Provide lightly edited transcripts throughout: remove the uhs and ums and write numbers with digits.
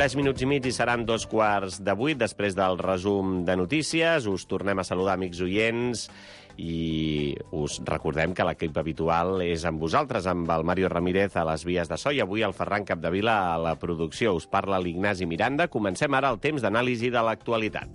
3 minuts i mig i seran 7:45. Després del resum de notícies, us tornem a saludar, amics oients, i us recordem que l'equip habitual és amb vosaltres, amb el Mario Ramírez a les vies de so i avui el Ferran Capdevila a la producció. Us parla l'Ignasi Miranda. Comencem ara el temps d'anàlisi de l'actualitat.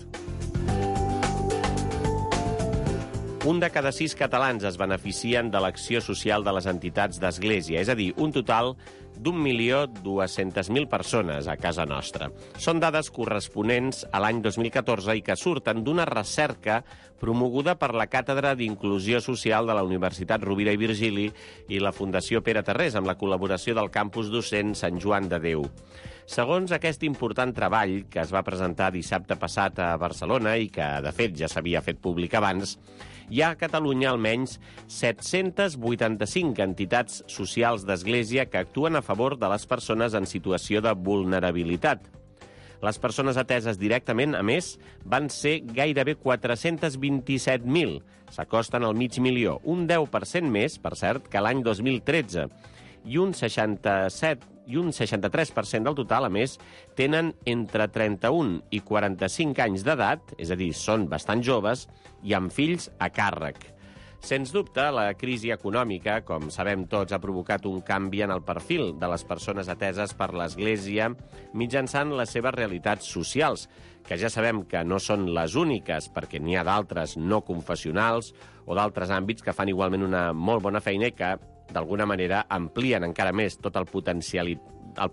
Un de cada 6 catalans es beneficien de l'acció social de les entitats d'Església, és a dir, un total d'1.200.000 persones a casa nostra. Són dades corresponents a l'any 2014 i que surten d'una recerca promoguda per la Càtedra d'Inclusió Social de la Universitat Rovira i Virgili i la Fundació Pere Tarrés, amb la col·laboració del campus docent Sant Joan de Déu. Segons aquest important treball, que es va presentar dissabte passat a Barcelona i que, de fet, ja s'havia fet públic abans, hi ha a Catalunya almenys 785 entitats socials d'Església que actuen a favor de les persones en situació de vulnerabilitat. Les persones ateses directament, a més, van ser gairebé 427.000. S'acosten al mig milió, un 10% més, per cert, que l'any 2013. I un 63% del total, a més, tenen entre 31 i 45 anys d'edat, és a dir, són bastant joves, i amb fills a càrrec. Sens dubte, la crisi econòmica, com sabem tots, ha provocat un canvi en el perfil de les persones ateses per l'Església mitjançant les seves realitats socials, que ja sabem que no són les úniques, perquè n'hi ha d'altres no confessionals o d'altres àmbits que fan igualment una molt bona feina i que, d'alguna manera, amplien encara més tot el potencial i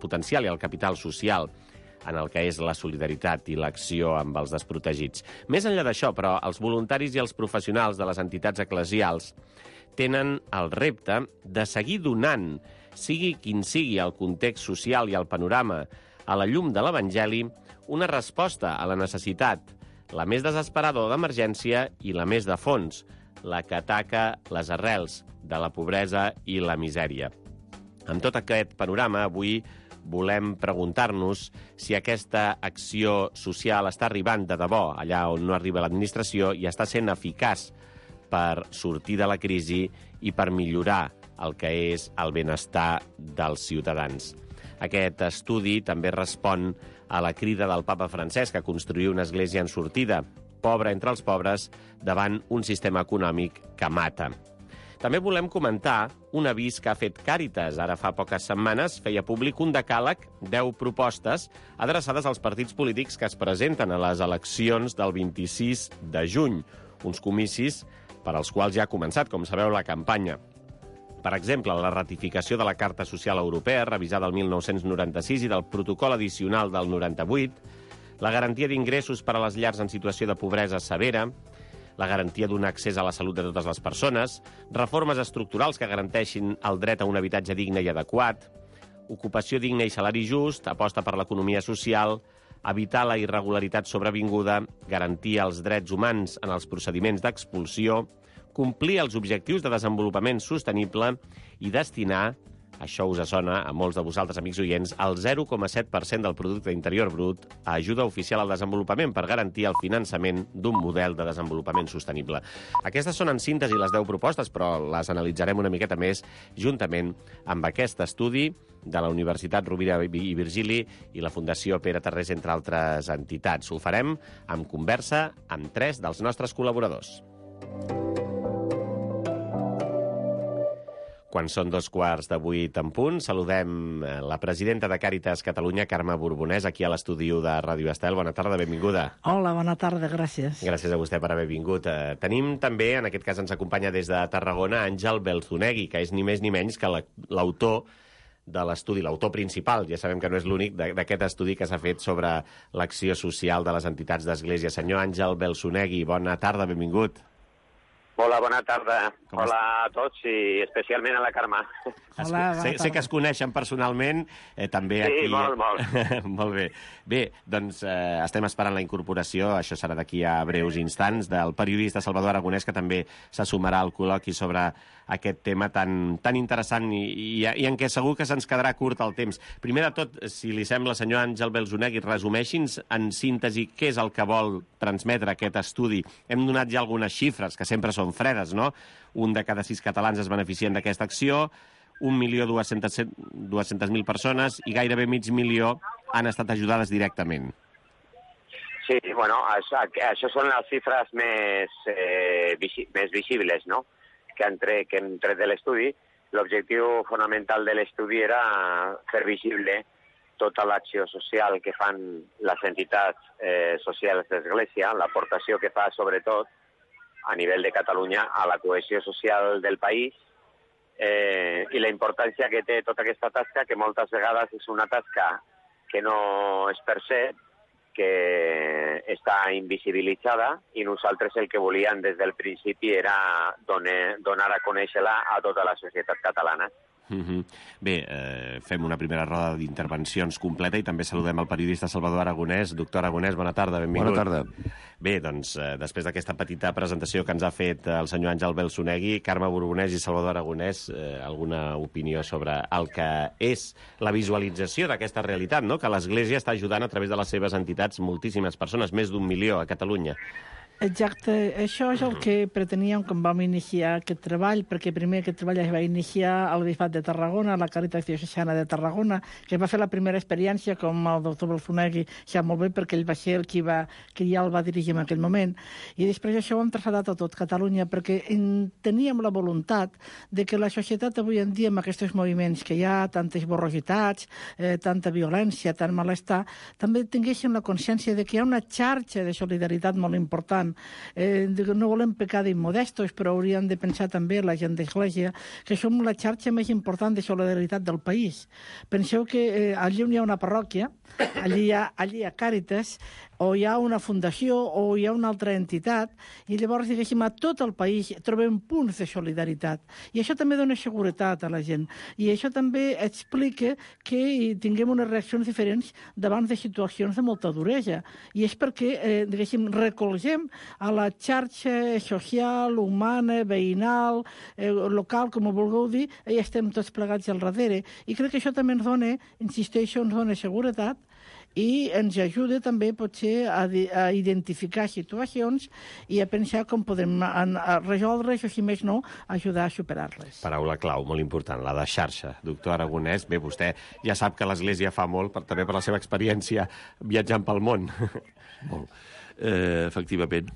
el capital social en el que és la solidaritat i l'acció amb els desprotegits. Més enllà d'això, però, els voluntaris i els professionals de les entitats eclesials tenen el repte de seguir donant, sigui quin sigui el context social i el panorama, a la llum de l'Evangeli, una resposta a la necessitat, la més desesperada o d'emergència i la més de fons, la que ataca les arrels de la pobresa i la misèria. Amb tot aquest panorama, avui volem preguntar-nos si aquesta acció social està arribant de debò allà on no arriba l'administració i està sent eficaç per sortir de la crisi i per millorar el que és el benestar dels ciutadans. Aquest estudi també respon a la crida del papa Francesc a construir una església en sortida, pobra entre els pobres, davant un sistema econòmic que mata. També volem comentar un avís que ha fet Càritas. Ara fa poques setmanes feia públic un decàleg, 10 propostes, adreçades als partits polítics que es presenten a les eleccions del 26 de juny, uns comicis per als quals ja ha començat, com sabeu, la campanya. Per exemple, la ratificació de la Carta Social Europea, revisada el 1996, i del protocol addicional del 98, la garantia d'ingressos per a les llars en situació de pobresa severa, la garantia d'un accés a la salut de totes les persones, reformes estructurals que garanteixin el dret a un habitatge digne i adequat, ocupació digna i salari just, aposta per l'economia social, evitar la irregularitat sobrevinguda, garantir els drets humans en els procediments d'expulsió, complir els objectius de desenvolupament sostenible i destinar, això us sona a molts de vosaltres, amics oients, el 0,7% del producte interior brut a ajuda oficial al desenvolupament per garantir el finançament d'un model de desenvolupament sostenible. Aquestes són en síntesi les 10 propostes, però les analitzarem una miqueta més juntament amb aquest estudi de la Universitat Rovira i Virgili i la Fundació Pere Tarrés, entre altres entitats. Ho farem amb conversa amb 3 dels nostres col·laboradors. Quan són 7:45 en punt, saludem la presidenta de Càritas Catalunya, Carme Borbonès, aquí a l'estudi de Ràdio Estel. Bona tarda, benvinguda. Hola, bona tarda, gràcies. Gràcies a vostè per haver vingut. Tenim també, en aquest cas ens acompanya des de Tarragona, Àngel Belzunegui, que és ni més ni menys que l'autor de l'estudi, l'autor principal, ja sabem que no és l'únic, d'aquest estudi que s'ha fet sobre l'acció social de les entitats d'Església. Senyor Àngel Belzunegui, bona tarda, benvingut. Hola, bona tarda. Hola a tots i especialment a la Carme. Hola, sé que es coneixen personalment, també aquí... Sí, molt. Molt bé. Bé, doncs estem esperant la incorporació, això serà d'aquí a breus instants, del periodista Salvador Aragonès, que també se sumarà al col·loqui sobre aquest tema tan interessant i en què segur que se'ns quedarà curt el temps. Primer de tot, si li sembla, senyor Àngel Belzunegui, resumeixi'ns en síntesi què és el que vol transmetre aquest estudi. Hem donat ja algunes xifres, que sempre són fredes, no? Un de cada 6 catalans es beneficien d'aquesta acció, 1.200.000 persones i gairebé mig milió han estat ajudades directament. Sí, bueno, això són les xifres més visibles, no?, que han tret de l'estudi. L'objectiu fonamental de l'estudi era fer visible tota l'acció social que fan les entitats socials d'Església, l'aportació que fa, sobretot, a nivell de Catalunya, a la cohesió social del país, i la importància que té tota aquesta tasca, que moltes vegades és una tasca que no es percep, que està invisibilitzada, i nosaltres el que volíem des del principi era donar a conèixer-la a tota la societat catalana. Bé, fem una primera roda d'intervencions completa i també saludem el periodista Salvador Aragonès. Doctor Aragonès, bona tarda, benvingut. Bona tarda. Bé, doncs, després d'aquesta petita presentació que ens ha fet el senyor Àngel Belsunegui, Carme Borbonès i Salvador Aragonès, alguna opinió sobre el que és la visualització d'aquesta realitat, no?, que l'Església està ajudant a través de les seves entitats moltíssimes persones, més d'1 milió a Catalunya. Exacte, això és el que preteníem quan vam iniciar aquest treball, perquè primer aquest treball es va iniciar al Bisbat de Tarragona, a la Càritas Diocesana de Tarragona, que va fer la primera experiència, com el doctor Belsunegui sap molt bé, perquè ell va ser el que ja el va dirigir en aquell moment. I després això ho hem traslladat a tot Catalunya, perquè teníem la voluntat de que la societat avui en dia, amb aquests moviments que hi ha, tantes borrositats, tanta violència, tant malestar, també tinguéssim la consciència de que hi ha una xarxa de solidaritat molt important. No volem pecar d'immodestos, però hauríem de pensar també la gent d'Església que som la xarxa més important de solidaritat del país. Penseu que allí on hi ha una parròquia, allí hi ha Càritas, o hi ha una fundació, o hi ha una altra entitat, i llavors, diguéssim, a tot el país trobem punts de solidaritat. I això també dona seguretat a la gent. I això també explica que tinguem unes reaccions diferents davant de situacions de molta duresa. I és perquè, diguéssim, recolzem a la xarxa social, humana, veïnal, local, com ho vulgueu dir, i estem tots plegats al darrere. I crec que això també ens dona, insisteixo, ens dona seguretat i ens ajuda també, potser, a identificar situacions i a pensar com podem resoldre-les o, si més no, ajudar a superar-les. Paraula clau, molt important, la de xarxa. Doctor Aragonès, bé, vostè ja sap que l'Església fa molt, també per la seva experiència viatjant pel món. Molt. Efectivament,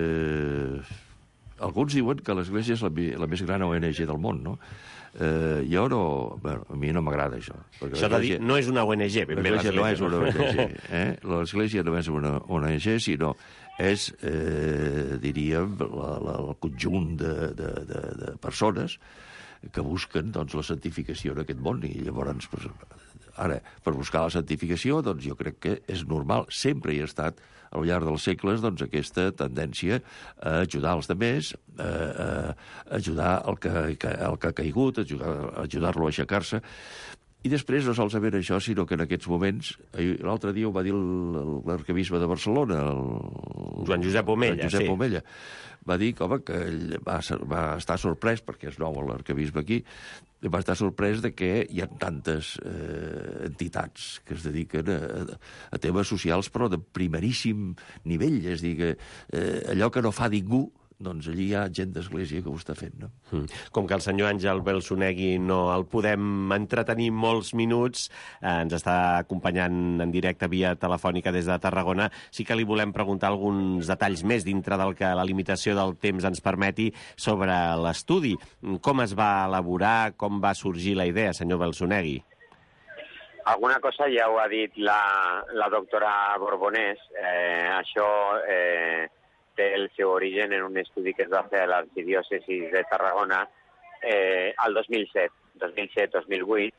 alguns diuen que l'Església és la més gran ONG del món, no? Jo no... Bueno, a mi no m'agrada això. Això de dir, no és una ONG, ben bé l'Església. No és una ONG. L'Església no és una ONG, sinó és, diríem, el conjunt de persones que busquen, doncs, la santificació en aquest món. I llavors, ara, per buscar la santificació, doncs, jo crec que és normal, sempre hi ha estat al llarg dels segles, doncs, aquesta tendència a ajudar els altres, a ajudar el que ha caigut, a ajudar-lo a aixecar-se. I després no solament això, sinó que en aquests moments, l'altre dia ho va dir l'arquebisbe de Barcelona, Joan Josep Omella, sí. Omella, va dir que, home, que va estar sorprès, perquè és nou l'arquebisbe aquí, va estar sorprès de que hi ha tantes entitats que es dediquen a temes socials, però de primeríssim nivell, és a dir, que allò que no fa ningú, doncs allí hi ha gent d'Església que ho està fent, no? Com que el senyor Àngel Belsunegui no el podem entretenir molts minuts, ens està acompanyant en directe via telefònica des de Tarragona, sí que li volem preguntar alguns detalls més dintre del que la limitació del temps ens permeti sobre l'estudi. Com es va elaborar, com va sorgir la idea, senyor Belsunegui? Alguna cosa ja ho ha dit la doctora Borbonès. Això té el seu origen en un estudi que es va fer a l'arxidiòcesi de Tarragona al 2007-2008.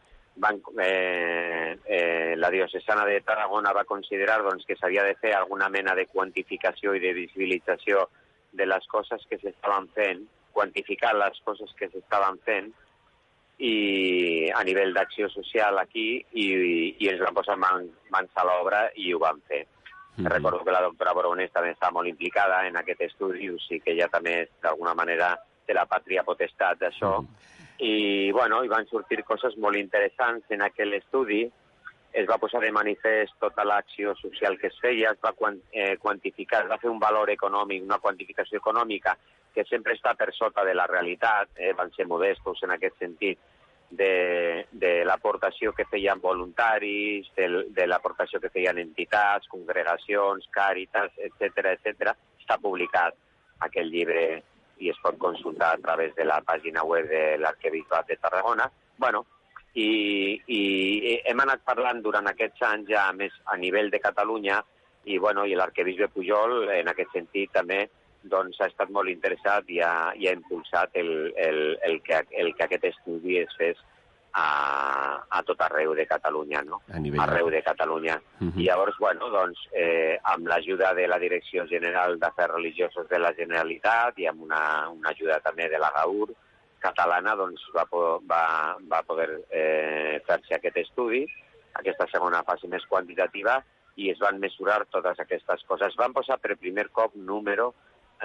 La diocesana de Tarragona va considerar, doncs, que s'havia de fer alguna mena de quantificació i de visibilització de les coses que s'estaven fent, quantificar les coses que s'estaven fent i a nivell d'acció social aquí, i ens vam posar mans a l'obra i ho vam fer. Recordo que la doctora Borbonès també està molt implicada en aquest estudi, o sigui que ella també, d'alguna manera, té la pàtria potestat d'això. I, bueno, hi van sortir coses molt interessants en aquell estudi. Es va posar de manifest tota l'acció social que es feia, es va quantificar, es va fer un valor econòmic, una quantificació econòmica que sempre està per sota de la realitat, van ser modestos en aquest sentit, de l'aportació que feien voluntaris, de l'aportació que feien entitats, congregacions, càritas, etc. Està publicat aquest llibre i es pot consultar a través de la pàgina web de l'Arquebisbat de Tarragona. Bueno, i hem anat parlant durant aquests anys ja més a nivell de Catalunya i l'Arquebisbe Pujol en aquest sentit també doncs, ha estat molt interessat i ha impulsat el que aquest estudi es fes a tot arreu de Catalunya, no? Arreu de Catalunya. I llavors, amb l'ajuda de la Direcció General d'Afers Religiosos de la Generalitat i amb una ajuda també de la GAUR catalana, doncs va poder fer-se aquest estudi, aquesta segona fase més quantitativa, i es van mesurar totes aquestes coses. Es van posar per primer cop número,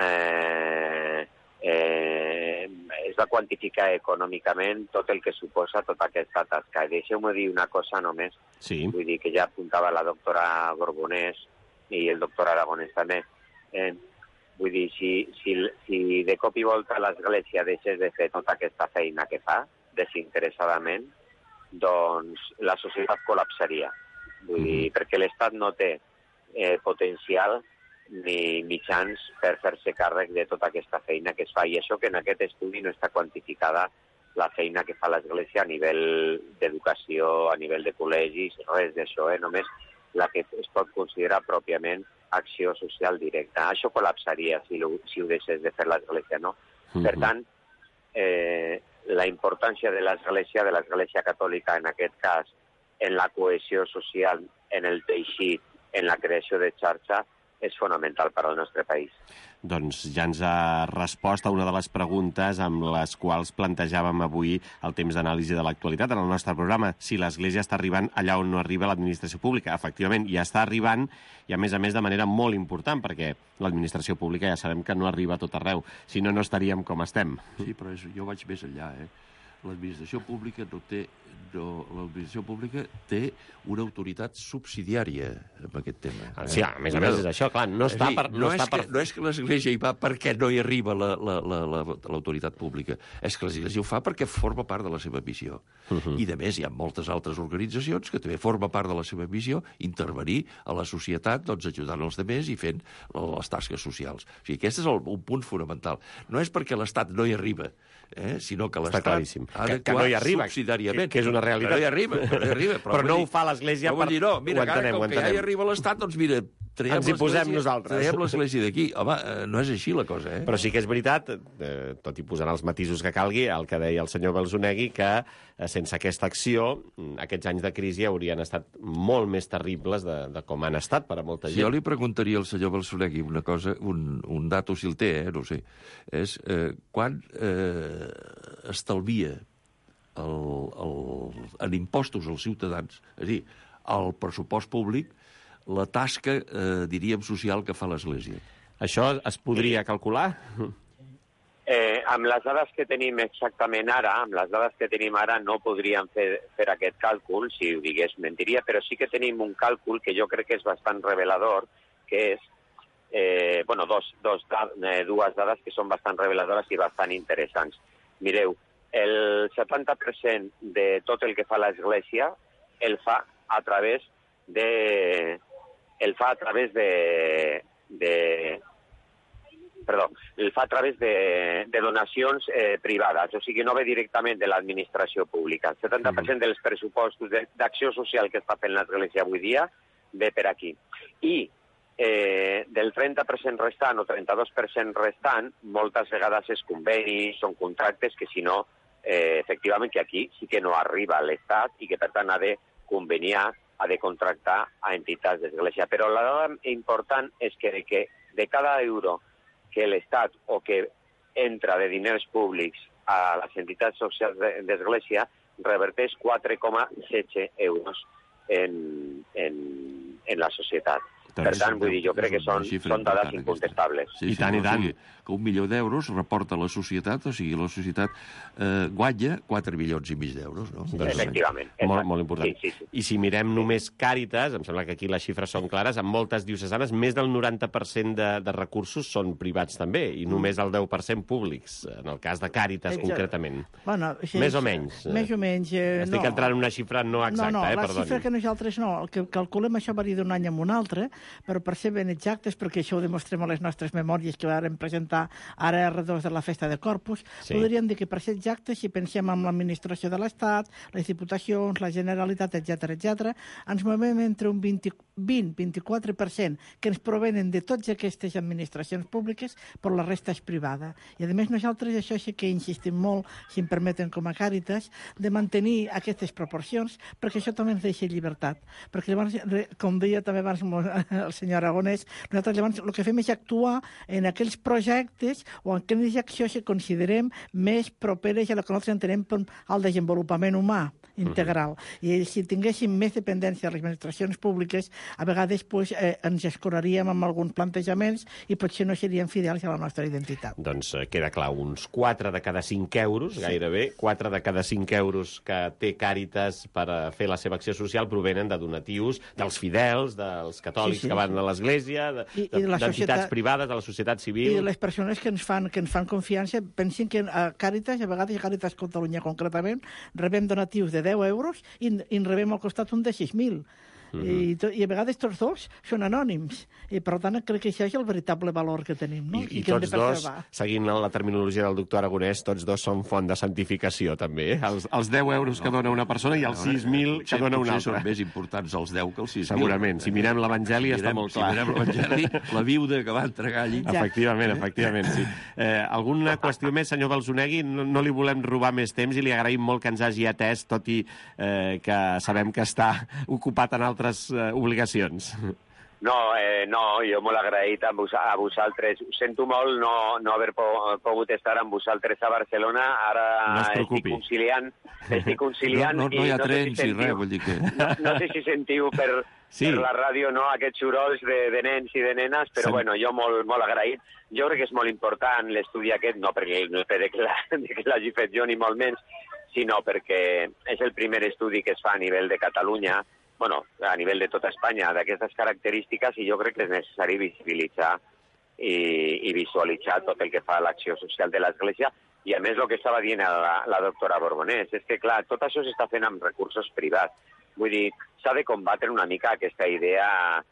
es va quantificar econòmicament tot el que suposa tota aquesta tasca. Deixeu-me dir una cosa només, vull dir que ja apuntava la doctora Borbonès i el doctor Aragonès també. Vull dir, si de cop i volta l'Església deixés de fer tota aquesta feina que fa, desinteressadament, doncs la societat col·lapsaria. Vull dir, perquè l'Estat no té potencial ni mitjans per fer-se càrrec de tota aquesta feina que es fa. I això que en aquest estudi no està quantificada la feina que fa l'Església a nivell d'educació, a nivell de col·legis, res d'això, només la que es pot considerar pròpiament acció social directa. Això col·lapsaria si ho deixés de fer l'Església, no? Per tant, la importància de l'Església Catòlica en aquest cas, en la cohesió social, en el teixit, en la creació de xarxa, és fonamental per al nostre país. Doncs ja ens ha respost a una de les preguntes amb les quals plantejàvem avui el temps d'anàlisi de l'actualitat en el nostre programa. Si l'Església està arribant allà on no arriba l'administració pública. Efectivament, ja està arribant i, a més, de manera molt important, perquè l'administració pública ja sabem que no arriba a tot arreu. Si no, no estaríem com estem. Sí, però jo vaig més enllà, L'administració pública l'administració pública té una autoritat subsidiària en aquest tema. Sí, a més és això, clar, no és que l'Església hi va perquè no hi arriba l'autoritat pública, és que l'Església ho fa perquè forma part de la seva missió. I, de més, hi ha moltes altres organitzacions que també forma part de la seva missió intervenir a la societat, doncs, ajudant els altres i fent les tasques socials. O sigui, aquest és un punt fonamental. No és perquè l'Estat no hi arriba, sinó que l'Estat ha d'actuar subsidiàriament. Que és una realitat. No hi arriba. Però no ho fa l'Església per... Mira, com que ja hi arriba l'Estat, doncs mira, ens hi posem nosaltres. Traiem l'Església d'aquí. Home, no és així la cosa, Però sí que és veritat, tot i posant els matisos que calgui, el que deia el senyor Belzonegui, que sense aquesta acció, aquests anys de crisi haurien estat molt més terribles de com han estat per a molta gent. Si jo li preguntaria al senyor Belzonegui una cosa, un dato si el té, no sé, és quan estalvia en impostos als ciutadans, és a dir, al pressupost públic, la tasca, diríem, social que fa l'Església. Això es podria calcular? Amb les dades que tenim exactament ara, no podríem fer aquest càlcul, si ho digués mentiria, però sí que tenim un càlcul que jo crec que és bastant revelador, que és dues dades que són bastant reveladores i bastant interessants. Mireu, el 70% de tot el que fa l'Església el fa a través de donacions privades, o sigui, no ve directament de l'administració pública. El 70% dels pressupostos d'acció social que està fent l'Església avui dia ve per aquí. I del 30% restant o 32% restant, moltes vegades és convenis, són contractes que si no, efectivament que aquí sí que no arriba l'Estat i que per tant ha de conveniar, ha de contractar a entitats d'Església. Però la dada important és que de cada euro que l'Estat o que entra de diners públics a les entitats socials d'Església reverteix 4,16 euros en la societat. Per tant, vull dir, jo crec que són dades incontestables. Sí, I tant, i tant. Que 1 milió d'euros reporta la societat, o sigui, la societat guanya 4,5 milions d'euros, no? Efectivament. Molt important. Sí. I si mirem només Càritas, em sembla que aquí les xifres són clares, en moltes diocesanes més del 90% de recursos són privats també, i només el 10% públics, en el cas de Càritas concretament. Bueno, més o menys. Més o menys, Estic entrant en una xifra no exacta, la perdoni. xifra que nosaltres no, el que calculem això varia d'un any a un altre, però per ser ben exactes, perquè això ho demostrem a les nostres memòries que vam presentar ara a redós de la festa de Corpus, podríem dir que per ser exactes, si pensem en l'administració de l'Estat, les diputacions, la Generalitat, etc., ens movem entre un 20-24% que ens provenen de totes aquestes administracions públiques, però la resta és privada. I a més nosaltres això sí que insistim molt, si em permeten com a Càritas, de mantenir aquestes proporcions, perquè això també ens deixa llibertat. Perquè llavors, com deia també abans el senyor Aragonès, nosaltres llavors el que fem és actuar en aquells projectes o en aquelles accions que considerem més properes a la que nosaltres entenem al desenvolupament humà integral. I si tinguéssim més dependència de les administracions públiques, a vegades ens escoraríem amb alguns plantejaments i potser no serien fidels a la nostra identitat. Doncs queda clar, uns 4 de cada 5 euros, gairebé, 4 de cada 5 euros que té Càritas per fer la seva acció social provenen de donatius dels fidels, dels catòlics que van a l'església, d'entitats privades, de la societat civil. I les persones que ens fan confiança pensin que a Càritas, a vegades a Càritas Catalunya concretament, rebem donatius de 10 euros i en rebem al costat un de 6.000. I a vegades tots dos són anònims. I per tant crec que això és el veritable valor que tenim. No? I tots dos, seguint la terminologia del doctor Aragonès, tots dos són font de santificació també. Els 10 euros que dona una persona i els 6.000 que dona una altra. Són més importants els 10 que els 6.000. Segurament. Si mirem l'Evangeli està molt clar. Si mirem l'Evangeli, la viuda que va entregar allí. Efectivament, sí. Alguna qüestió més, senyor Balsonegui? No li volem robar més temps i li agraïm molt que ens hagi atès, tot i que sabem que està ocupat en altres obligacions. No, jo molt agraït a vosaltres. Ho sento molt no haver pogut estar amb vosaltres a Barcelona. Ara no es preocupi. Estic conciliant. No hi ha trens i res, vull dir que... No sé si sentiu per la ràdio aquests sorolls de nens i de nenes, però bueno, jo molt agraït. Jo crec que és molt important l'estudi aquest, no perquè que l'hagi fet jo ni molt menys, sinó perquè és el primer estudi que es fa a nivell de Catalunya, a nivell de tota Espanya, d'aquestes característiques, i jo crec que és necessari visibilitzar i visualitzar tot el que fa l'acció social de l'Església. I a més el que estava dient la doctora Borbonès és que, clar, tot això s'està fent amb recursos privats. Vull dir, s'ha de combatre una mica aquesta idea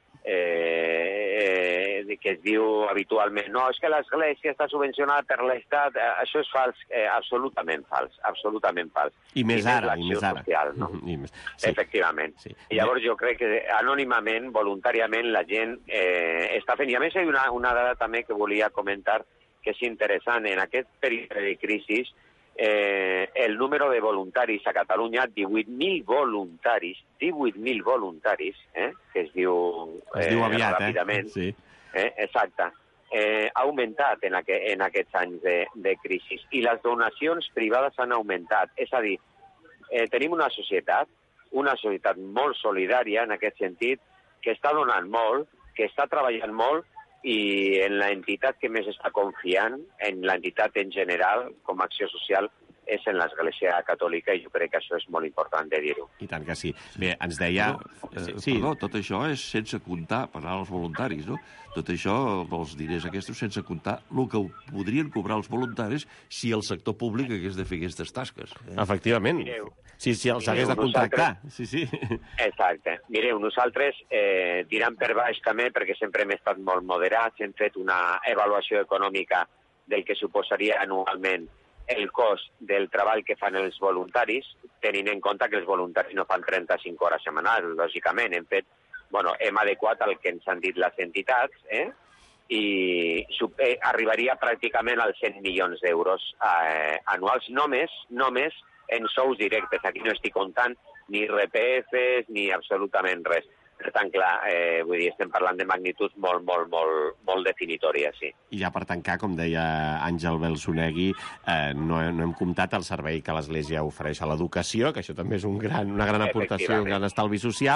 que es diu habitualment, no, és que l'Església està subvencionada per l'Estat. Això és fals, absolutament fals. I més ara. Social, no? Sí. Efectivament. Sí. I llavors jo crec que anònimament, voluntàriament, la gent està fent. I a més hi ha una dada també que volia comentar que és interessant. En aquest període de crisi, el número de voluntaris a Catalunya, 18.000 voluntaris, que es diu aviat, ràpidament, sí. Exacte, ha augmentat en aquests anys de crisi. I les donacions privades han augmentat. És a dir, tenim una societat molt solidària en aquest sentit, que està donant molt, que està treballant molt, i en l'entitat que més està confiant, en l'entitat en general, com a acció social, és en l'Església Catòlica, i jo crec que això és molt important de dir-ho. I tant que sí. Bé, ens deia... Perdó, tot això és sense comptar, per als voluntaris, no? Tot això, els diners aquests, sense comptar el que podrien cobrar els voluntaris si el sector públic hagués de fer aquestes tasques. Efectivament. Si els hagués de contractar. Sí. Exacte. Mireu, nosaltres, tirant per baix també, perquè sempre hem estat molt moderats, hem fet una avaluació econòmica del que suposaria anualment el cost del treball que fan els voluntaris, tenint en compte que els voluntaris no fan 35 hores setmanals, lògicament. Hem adequat el que ens han dit les entitats, i arribaria pràcticament als 100 milions d'euros anuals, només en sous directes. Aquí no estic comptant ni IRPFs ni absolutament res. Per tant, clar, vull dir, estem parlant de magnituds molt definitòries, sí. I ja per tancar, com deia Àngel Balsonegui, no hem comptat el servei que l'Església ofereix a l'educació, que això també és una gran aportació, un gran estalvi social,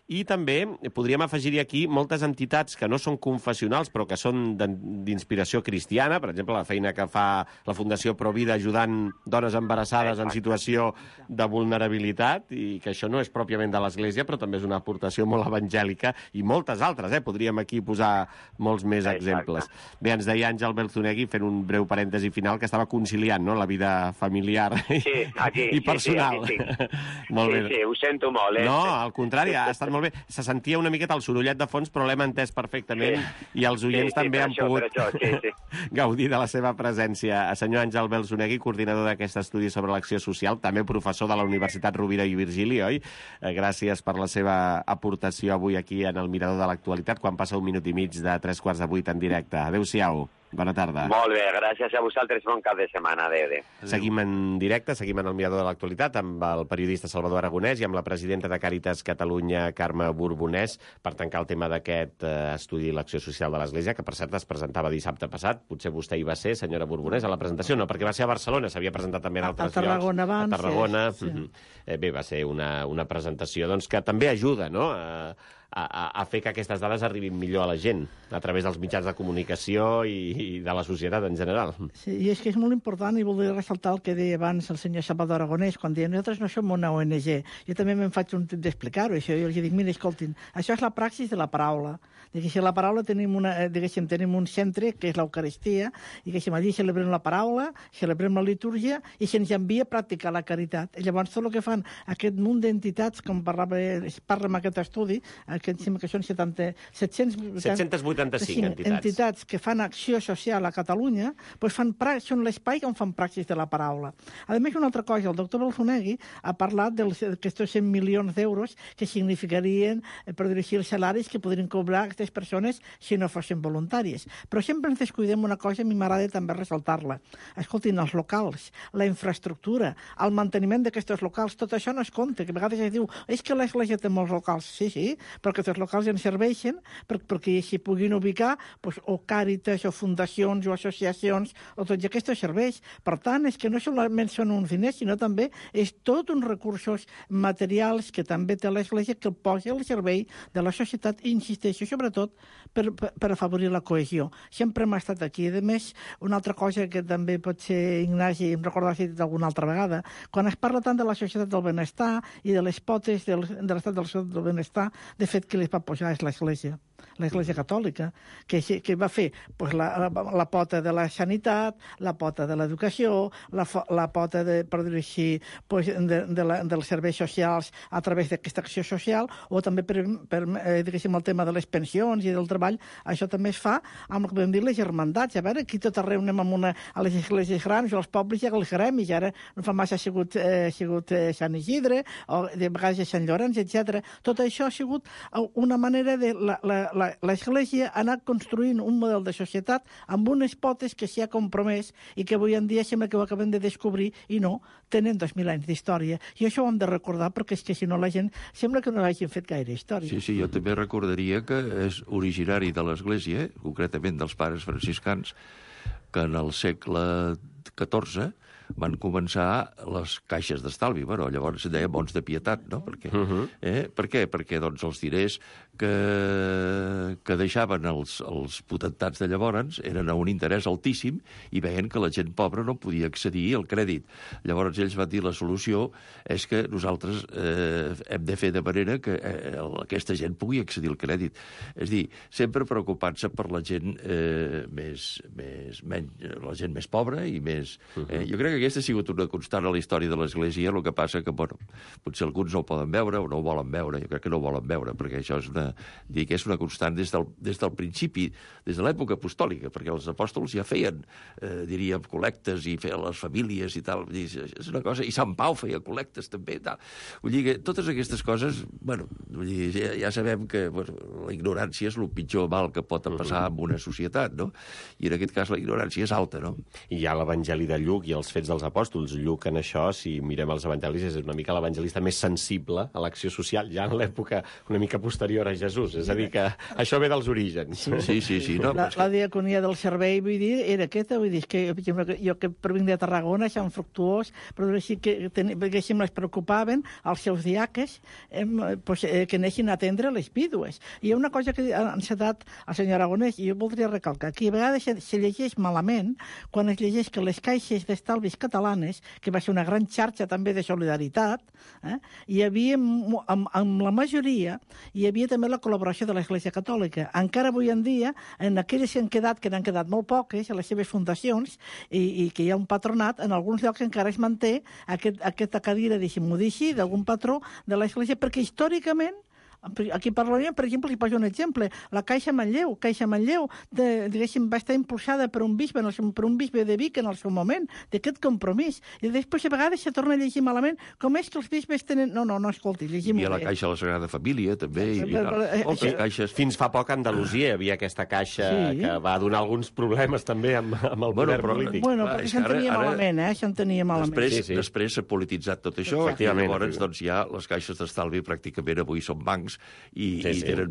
I també podríem afegir-hi aquí moltes entitats que no són confessionals, però que són d'inspiració cristiana, per exemple, la feina que fa la Fundació Provida ajudant dones embarassades en situació de vulnerabilitat, i que això no és pròpiament de l'Església, però també és una aportació molt evangèlica, i moltes altres, podríem aquí posar molts més exemples. Bé, ens deia Àngel Belzunegui, fent un breu parèntesi final, que estava conciliant, no?, la vida familiar i personal. Sí. Molt bé. Sí, ho sento molt. No, al contrari, ha estat molt bé. Se sentia una miqueta el sorollet de fons, però l'hem entès perfectament, i els oients també han pogut gaudir de la seva presència. Senyor Àngel Belzunegui, coordinador d'aquest estudi sobre l'acció social, també professor de la Universitat Rovira i Virgili, oi? Gràcies per la seva aportació avui aquí en el Mirador de l'Actualitat, quan passa 1 minut i mig de 3:15 en directe. Adéu-siau. Bona tarda. Molt bé, gràcies a vosaltres. Bon cap de setmana. Adéu. Seguim en directe, seguim en el Mirador de l'Actualitat amb el periodista Salvador Aragonès i amb la presidenta de Càritas Catalunya, Carme Borbonès, per tancar el tema d'aquest estudi de l'acció social de l'Església, que per cert es presentava dissabte passat. Potser vostè hi va ser, senyora Borbonès, a la presentació. No, perquè va ser a Barcelona, s'havia presentat també en altres llocs. A Tarragona abans. A Tarragona. Sí. Bé, va ser una presentació doncs, que també ajuda, no?, a fer que aquestes dades arribin millor a la gent, a través dels mitjans de comunicació i de la societat en general. Sí, i és que és molt important, i voldria ressaltar el que deia abans el senyor Salvador Aragonès, quan deia nosaltres no som una ONG. Jo també me'n faig un tip d'explicar-ho, això. Jo els dic, mira, escoltin, això és la praxis de la paraula. Diguéssim, la paraula tenim un centre, que és l'Eucaristia, i diguéssim, allí celebrem la paraula, celebrem la litúrgia, i se'ns envia a practicar la caritat. I llavors tot el que fan aquest munt d'entitats, com parla en aquest estudi, que em sembla que són 785 entitats que fan acció social a Catalunya, doncs són l'espai on fan praxis de la paraula. A més, una altra cosa, el doctor Belzunegui ha parlat d'aquests 100 milions d'euros que significarien, per dir així, els salaris que podrien cobrar aquestes persones si no fossin voluntàries. Però sempre ens descuidem una cosa, a mi m'agrada també ressaltar-la. Escoltin, els locals, la infraestructura, el manteniment d'aquests locals, tot això no es compta, que a vegades es diu, és que l'Església té molts locals. Sí, però aquests locals ens serveixen perquè s'hi puguin ubicar o càritas, o fundacions, o associacions, o tots aquests serveis. Per tant, és que no solament són uns diners, sinó també és tot uns recursos materials que també té l'Església, que el posa al servei de la societat, i insisteixo, sobretot, per afavorir la cohesió. Sempre hem estat aquí. A més, una altra cosa que també pot ser, Ignasi, em recordo que has dit alguna altra vegada, quan es parla tant de la societat del benestar i de les potes de l'estat del benestar, de fet, qui les va posar és l'Església Catòlica, que va fer la pota de la sanitat, la pota de l'educació, la pota, per dir-ho així, dels serveis socials a través d'aquesta acció social, o també diguéssim, el tema de les pensions i del treball. Això també es fa amb el que podem dir les germandats. A veure, aquí tot arreu anem a les esglésies grans o als pobles i als gremis. Ara no fa massa ha sigut Sant Isidre, o de vegades a Sant Llorenç, etc. Tot això ha sigut una manera de l'Església ha anat construint un model de societat amb unes potes que s'hi ha compromès i que avui en dia sembla que ho acabem de descobrir, i no, tenen 2.000 anys d'història. I això ho hem de recordar, perquè és que si no la gent sembla que no hagin fet gaire història. Sí, jo també recordaria que és originari de l'Església, concretament dels pares franciscans, que en el segle XIV van començar les caixes d'estalvi. Bueno, llavors es deia bons de pietat, no? Per què? Perquè doncs, els diners que deixaven els potentats de llavors eren a un interès altíssim i veien que la gent pobra no podia accedir al crèdit. Llavors ells van dir la solució és que nosaltres hem de fer de manera que aquesta gent pugui accedir al crèdit. És dir, sempre preocupant-se per la gent la gent més pobra i més... Jo crec que aquesta ha sigut una constant a la història de l'Església, el que passa que, bueno, potser alguns no ho poden veure o no ho volen veure. Jo crec que no ho volen veure, perquè això és una constant des del principi, des de l'època apostòlica, perquè els apòstols ja feien, diríem, col·lectes i feien les famílies i tal. És una cosa... I Sant Pau feia col·lectes també i tal. Vull dir que totes aquestes coses, bueno, ja sabem que la ignorància és el pitjor mal que pot passar en una societat, no? I en aquest cas la ignorància és alta, no? I hi ha l'Evangeli de Lluc i els Fets dels apòstols. Lluc, en això, si mirem els evangelis, és una mica l'evangelista més sensible a l'acció social, ja en l'època una mica posterior a Jesús. És a dir, que això ve dels orígens. Sí. No, la diaconia del servei, vull dir, era aquesta, vull dir, que jo que provinc de Tarragona, Sant Fructuós, però així que diguéssim, les preocupaven els seus diaques que aneixin a atendre les vídues. I hi ha una cosa que ha encetat el senyor Aragonès, i jo voldria recalcar, que a vegades se llegeix malament quan es llegeix que les caixes d'estalvis catalanes, que va ser una gran xarxa també de solidaritat, hi havia, amb la majoria, hi havia també la col·laboració de l'Església Catòlica. Encara avui en dia, en aquelles que n'han quedat molt poques, a les seves fundacions, i que hi ha un patronat, en alguns llocs encara es manté aquesta cadira, deixem-ho dir així, d'algun patró de l'Església, perquè històricament, aquí a Parlament, per exemple, li poso un exemple. La Caixa Manlleu, diguéssim, va estar impulsada per un bisbe de Vic en el seu moment, d'aquest compromís. I després, a vegades, se torna a llegir malament com és que els bisbes tenen... No, escolti, llegim-ho bé. Hi ha la Caixa de la Sagrada Família, també. Moltes caixes. Fins fa poc a Andalusia hi havia aquesta caixa que va donar alguns problemes també amb el poder polític. Bueno, perquè s'entenia malament, s'entenia malament. Després s'ha polititzat tot això, i llavors doncs, ja les caixes d'estalvi pràcticament avui són bancs i tenen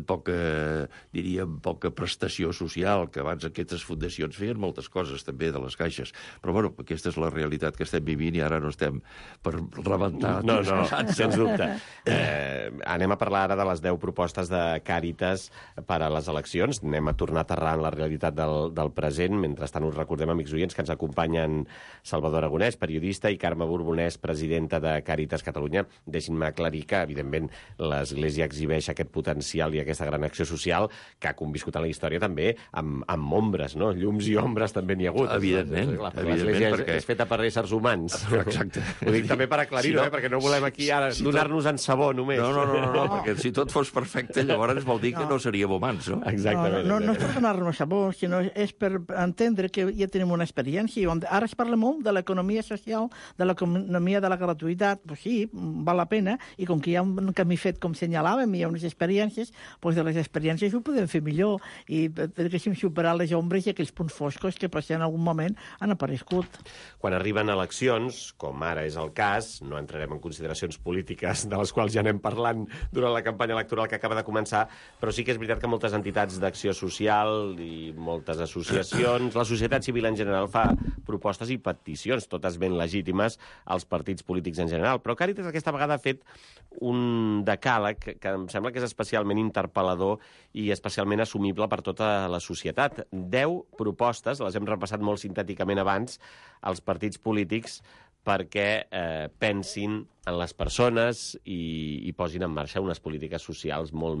poca prestació social, que abans aquestes fundacions feien moltes coses també de les caixes. Però bueno, aquesta és la realitat que estem vivint i ara no estem per rebentar. No, sens dubte. Anem a parlar ara de les 10 propostes de Càritas per a les eleccions. Anem a tornar a aterrar en la realitat del present. Mentrestant us recordem, amics oients, que ens acompanyen Salvador Aragonès, periodista, i Carme Borbonès, presidenta de Càritas Catalunya. Deixin-me aclarir que, evidentment, l'Església exhibeix aquest potencial i aquesta gran acció social que ha conviscut en la història també amb ombres, no? Llums i ombres també n'hi ha hagut. Evidentment. L'Església és feta per éssers humans. Exacte. Ho dic també per aclarir-ho, perquè no volem aquí ara donar-nos en sabó només. No, perquè si tot fos perfecte, llavors vol dir que no seríem humans, no? Exactament. No és per donar-nos sabó, sinó és per entendre que ja tenim una experiència. Ara es parla molt de l'economia social, de l'economia de la gratuïtat. Pues sí, val la pena, i com que hi ha un camí fet, com senyalàvem, hi ha unes experiències, doncs de les experiències ho podem fer millor i deixem superar les ombres i aquells punts foscos que potser en algun moment han aparegut. Quan arriben eleccions, com ara és el cas, no entrarem en consideracions polítiques de les quals ja anem parlant durant la campanya electoral que acaba de començar, però sí que és veritat que moltes entitats d'acció social i moltes associacions, la societat civil en general fa propostes i peticions, totes ben legítimes, als partits polítics en general. Però Càritas aquesta vegada ha fet un decàleg que em sembla que és especialment interpel·lador i especialment assumible per tota la societat. 10 propostes, les hem repassat molt sintèticament abans, als partits polítics perquè pensin en les persones i posin en marxa unes polítiques socials molt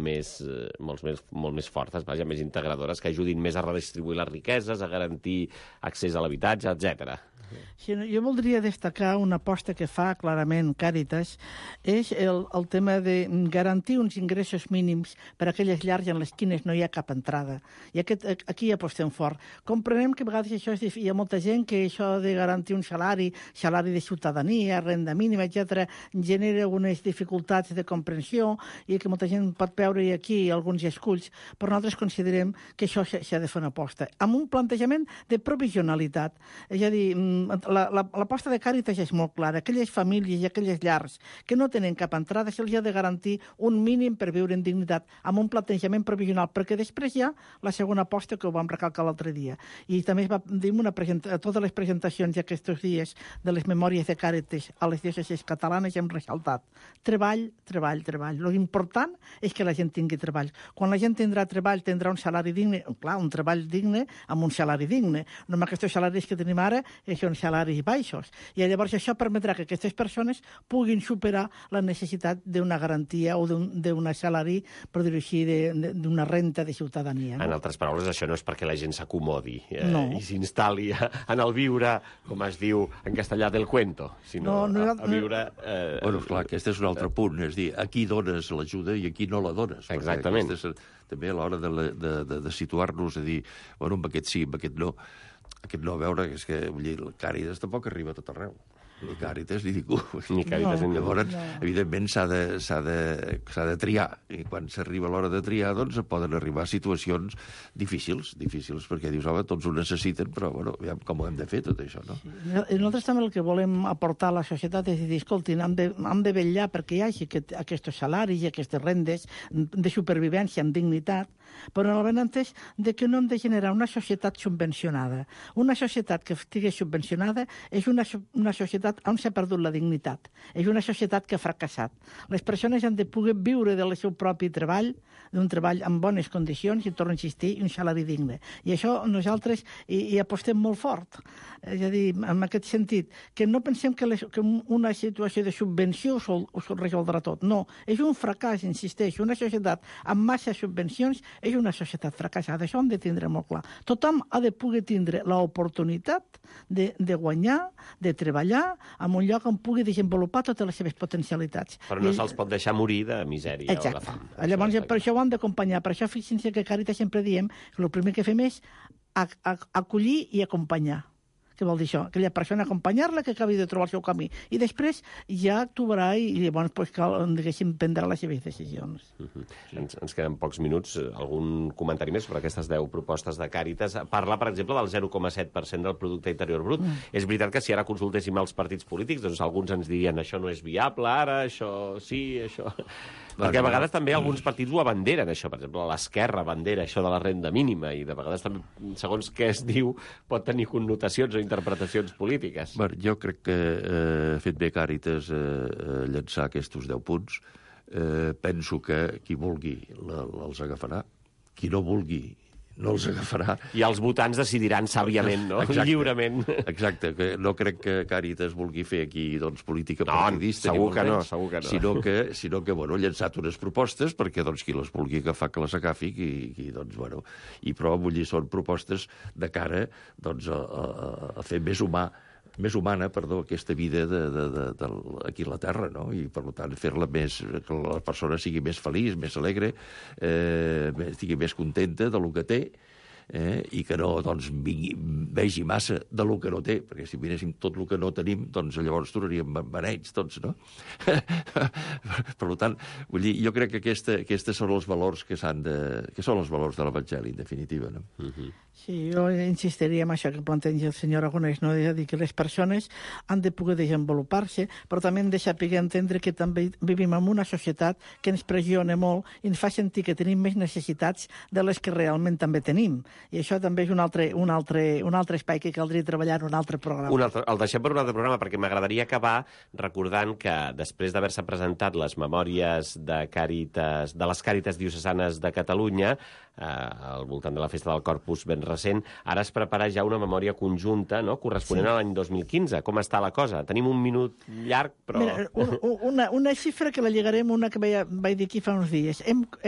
més fortes, més integradores, que ajudin més a redistribuir les riqueses, a garantir accés a l'habitatge, etc. Sí, jo voldria destacar una aposta que fa clarament Càritas, és el tema de garantir uns ingressos mínims per a aquelles llars en les quines no hi ha cap entrada. I aquí hi apostem fort. Comprenem que a vegades això hi ha molta gent que això de garantir un salari de ciutadania, renda mínima, etc., genera algunes dificultats de comprensió i que molta gent pot veure aquí alguns esculls, però nosaltres considerem que això s'ha de fer una aposta amb un plantejament de provisionalitat. És a dir, l'aposta de Càritas és molt clara. Aquelles famílies i aquelles llars que no tenen cap entrada se'ls ha de garantir un mínim per viure en dignitat amb un plantejament provisional, perquè després hi ha la segona aposta que ho vam recalcar l'altre dia. I també es va dir a totes les presentacions aquests dies de les memòries de Càritas a les diòcesis catalanes hem ressaltat treball. Lo important és que la gent tingui treball. Quan la gent tindrà treball, tindrà un salari digne, clar, un treball digne amb un salari digne. No amb aquests salaris que tenim ara són salaris baixos. I llavors això permetrà que aquestes persones puguin superar la necessitat d'una garantia o d'un salari, per dir-ho així, d'una renta de ciutadania. En altres paraules, això no és perquè la gent s'acomodi i s'instal·li en el viure, com es diu en castellà, del cuento, sinó a viure... Bueno, clar, aquest és un altre punt, és dir, a qui dones l'ajuda i a qui no la dones. Exactament. També a l'hora de situar-nos, a dir, bueno, amb aquest sí, amb aquest no, a veure, és que vull dir, el Càritas tampoc arriba a tot arreu. Ni Càritas ni ningú. Ni Càritas ni ningú. Llavors, evidentment, s'ha de triar. I quan s'arriba a l'hora de triar, doncs poden arribar situacions difícils, perquè dius, home, tots ho necessiten, però, bueno, aviam com ho hem de fer, tot això, no? I nosaltres també el que volem aportar a la societat és dir, escoltin, hem de vetllar perquè hi hagi aquests salaris i aquestes rendes de supervivència amb dignitat, però en el benentès de que no hem de generar una societat subvencionada. Una societat que estigui subvencionada és una societat on s'ha perdut la dignitat. És una societat que ha fracassat. Les persones han de poder viure del seu propi treball, d'un treball en bones condicions, i torno a insistir, i un salari digne. I això nosaltres hi apostem molt fort. És a dir, en aquest sentit, que no pensem que una situació de subvenció ho resoldrà tot. No, és un fracàs, insisteixo. Una societat amb massa subvencions és una societat fracassada. Això hem de tindre molt clar. Tothom ha de poder tindre l'oportunitat de guanyar, de treballar, en un lloc on pugui desenvolupar totes les seves potencialitats. Però no se'ls pot deixar morir de misèria o de fam. Llavors, per això ho hem d'acompanyar. Per això, fixin-se que a Càritas sempre diem que el primer que fem és acollir i acompanyar. Què vol dir això? Aquella persona acompanyar-la que acabi de trobar el seu camí. I després ja actuarà i llavors cal, diguéssim, prendre les seves decisions. Ens queden pocs minuts. Algun comentari més sobre aquestes 10 propostes de Càritas? Parla, per exemple, del 0,7% del producte interior brut. És veritat que si ara consultéssim els partits polítics, doncs alguns ens dirien això no és viable, ara, això sí, això... Perquè a vegades també alguns partits ho abanderen, això. Per exemple, l'Esquerra abandera això de la renda mínima i de vegades també, segons què es diu, pot tenir connotacions o interpretacions polítiques. Bé, jo crec que ha fet bé Càritas llançar aquests 10 punts. Penso que qui vulgui els agafarà. Qui no vulgui no els agafarà. I els votants decidiran sàviament, no? Exacte. Lliurement. Exacte, que no crec que Càritas vulgui fer aquí política partidista. Segur que no. Sinó que, bueno, ha llançat unes propostes perquè, qui les vulgui agafar, que les agafi, i prova, vull dir, són propostes de cara, a fer més humana, aquesta vida aquí a la Terra, no? I, per tant, fer-la més... que la persona sigui més feliç, més alegre, estigui més contenta del que té, i que no vegi massa del que no té, perquè si miréssim tot el que no tenim, doncs llavors tornaríem beneits tots, no? Per tant, vull dir, jo crec que aquests són els valors que són els valors de l'Evangeli, en definitiva, no? Sí, jo insistiria en això que planteja el senyor Aragonès, no? És a dir, que les persones han de poder desenvolupar-se, però també hem de saber entendre que també vivim en una societat que ens pressiona molt i ens fa sentir que tenim més necessitats de les que realment també tenim. I això també és un altre espai que caldria treballar en un altre programa. El deixem per un altre programa, perquè m'agradaria acabar recordant que després d'haver-se presentat les memòries de les Càritas diocesanes de Catalunya, al voltant de la festa del Corpus ben recent, ara es prepara ja una memòria conjunta, no?, corresponent a l'any 2015. Com està la cosa? Tenim un minut llarg, però... Mira, una xifra que la lligarem, una que vaig dir aquí fa uns dies.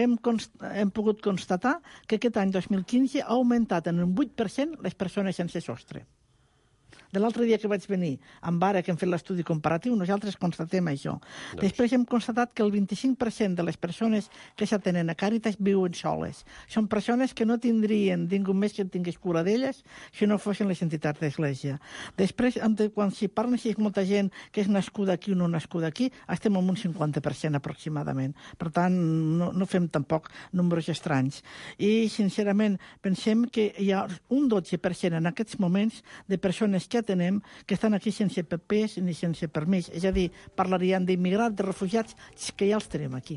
Hem pogut constatar que aquest any 2015 ha augmentat en un 8% les persones sense sostre. De l'altre dia que vaig venir amb Ara, que hem fet l'estudi comparatiu, nosaltres constatem això. Després hem constatat que el 25% de les persones que s'atenen a Càritas viuen soles. Són persones que no tindrien ningú més que tingués cura d'elles si no fossin les entitats d'Església. Després, quan s'hi parla, si és molta gent que és nascuda aquí o no nascuda aquí, estem en un 50% aproximadament. Per tant, no fem tampoc números estranys. I, sincerament, pensem que hi ha un 12% en aquests moments de persones que tenem que estan aquí sense papers ni sense permís. És a dir, parlaríem d'immigrants, de refugiats, que ja els tenim aquí.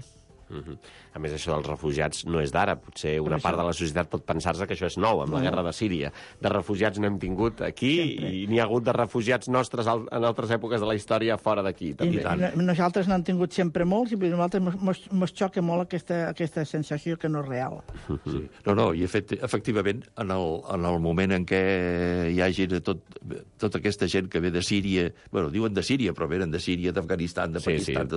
A més, això dels refugiats no és d'ara. Potser una part de la societat pot pensar-se que això és nou, amb la guerra de Síria. De refugiats n'hem tingut aquí i n'hi ha hagut de refugiats nostres en altres èpoques de la història fora d'aquí. Nosaltres n'hem tingut sempre molts i a nosaltres ens xoca molt aquesta sensació que no és real. No, i efectivament, en el moment en què hi hagi tota aquesta gent que ve de Síria, bueno, diuen de Síria, però venen de Síria, d'Afganistan, de Pakistan,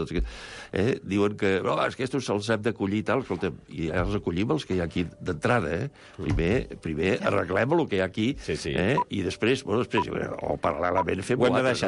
diuen que és que estos se'ls hem d'acollir i tal, escolta, i ja els acollim els que hi ha aquí d'entrada, Primer arreglem el que hi ha aquí, i després, o paral·lelament fem-ho.